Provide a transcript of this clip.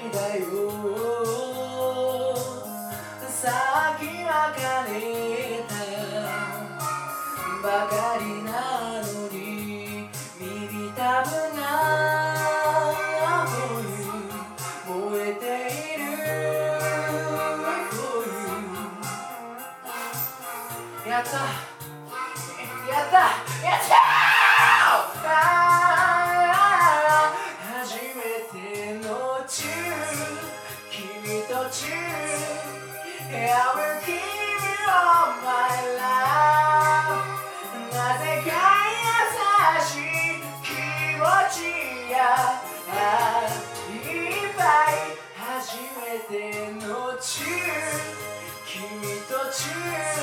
だよ。さっき別れたばかりなのに耳たぶな燃えている。やったやったやった初めてのチュー君とチュー I will keep you all my life なぜか優しい気持ちやいっぱい初めてのチュー君とチュー